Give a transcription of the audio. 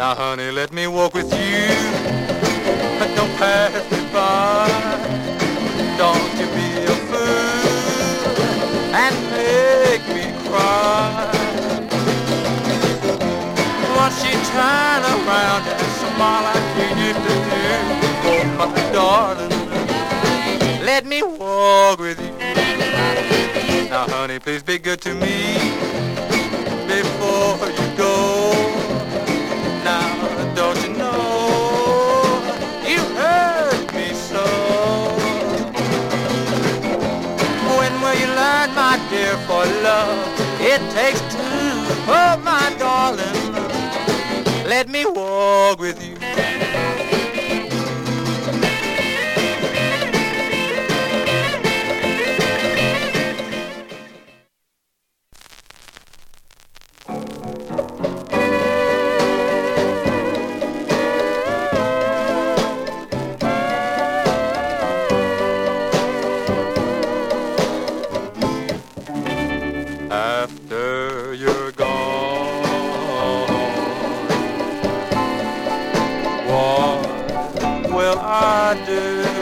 Now, honey, let me walk with you. Don't pass me by. Don't you be a fool and make me cry. Once she turn around and smile like you used to do. Oh, my darling, let me walk with you. Now, honey, please be good to me before you go. Now, don't you know you hurt me so? When will you learn, my dear, for love it takes two? Oh, my darling, let me walk with you. After you're gone, what will I do?